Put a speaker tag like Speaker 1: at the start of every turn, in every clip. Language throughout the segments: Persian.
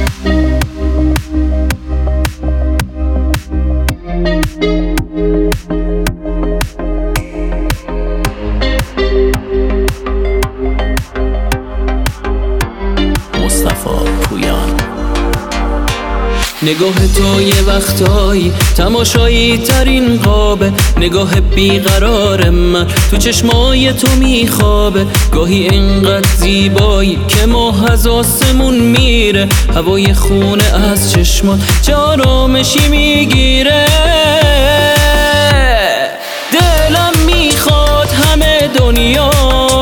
Speaker 1: نگاه تو یه وقتایی تماشایی ترین قابه، نگاه بیقرار من تو چشمای تو میخوابه. گاهی اینقدر زیبایی که ماه از آسمون میره، هوای خونه از چشمات چه آرامشی میگیره. دلم میخواد همه دنیا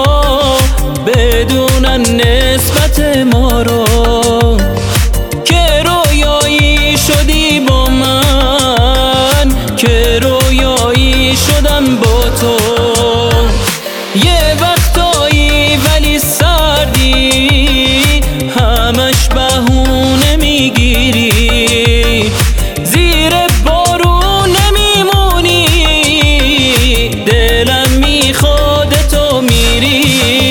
Speaker 1: بدونن نسبت ما رو، شدی با من که رویایی شدم با تو. یه وقتایی ولی سردی همش بهونه میگیری، زیر بارون نمیمونی، دلم میخواد تو میری.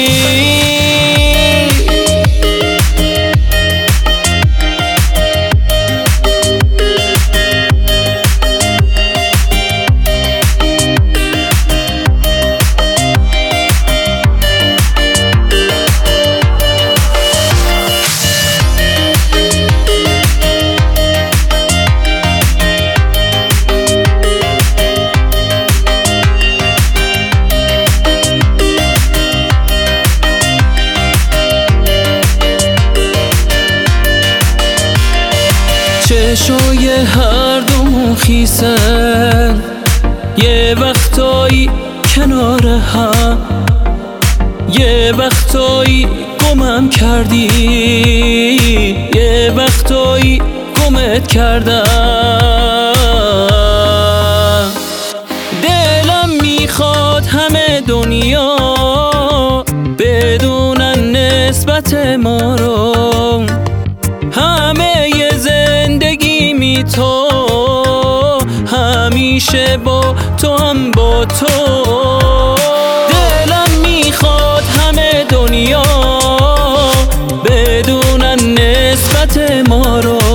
Speaker 1: چشای هر دومون خیسن، یه وقتایی کنار هم، یه وقتایی گمم کردی، یه وقتایی گمت کردم. دلم میخواد همه دنیا بدونن نسبت ما رو، همه زندگی تو همیشه با تو هم با تو. دلم میخواد همه دنیا بدونن نسبت ما رو،